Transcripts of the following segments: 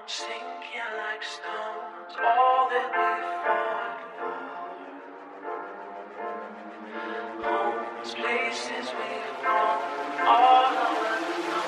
Sinking like stones, all that we fought for. Homes, places we've known, all of us.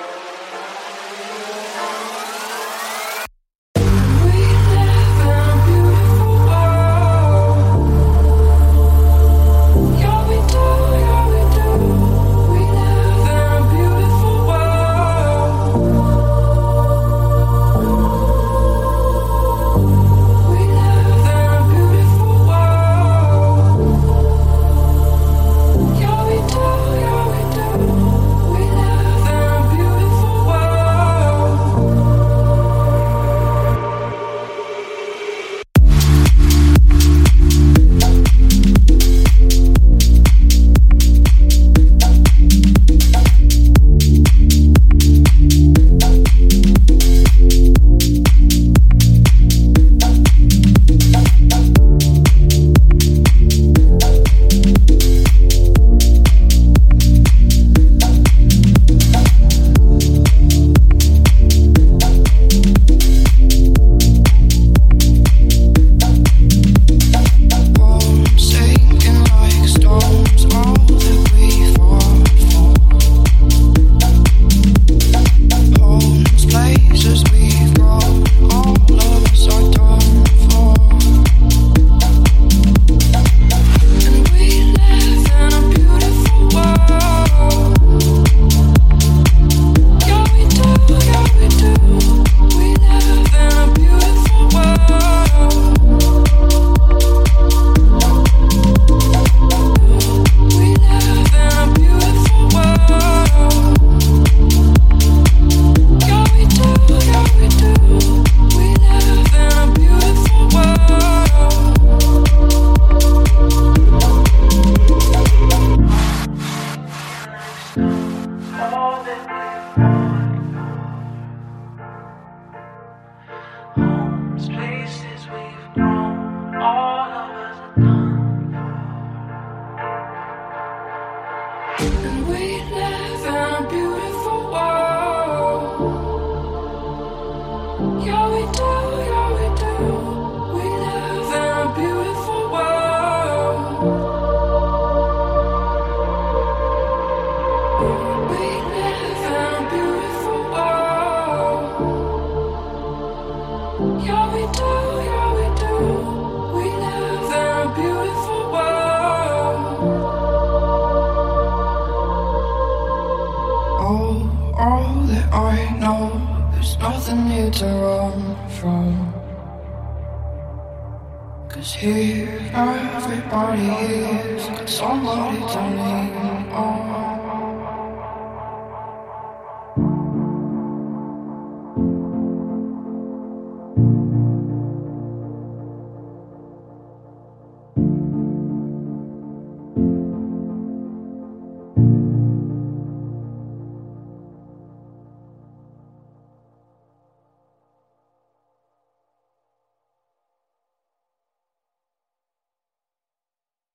Homes, places we've grown, all of us are done for. And we live in a beautiful world. Yeah, we do, yeah, we do. We live in a beautiful world. We live in a beautiful world. Yeah, we do, yeah, we do. We live in a beautiful world. All that I know, there's nothing here to run from. 'Cause here, everybody is got somebody to lean on.